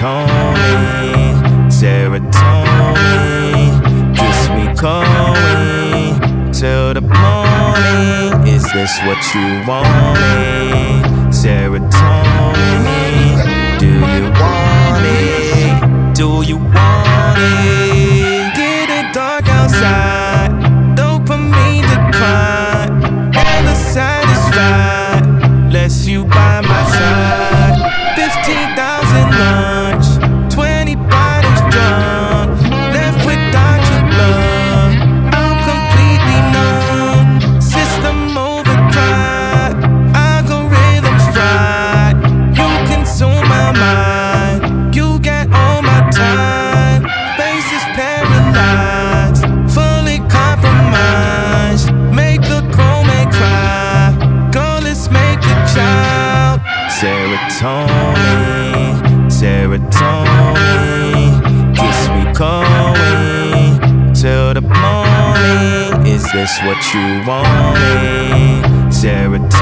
serotonin, serotonin gets me going till the morning. Is this what you wanted? Serotonin, do you want it? Do you want it? Get it dark outside, dopamine decline, never satisfied, less you by my side. 15,000 lunch, 20 bottles drunk, left without your love, I'm completely numb. System override, algorithms fried, you consume my mind, you get all my time. Face is paralyzed, fully compromised, make a grown man cry, girl, let's make a child. Serotonin, serotonin gets me going till the morning. Is this what you wanted? Serotonin.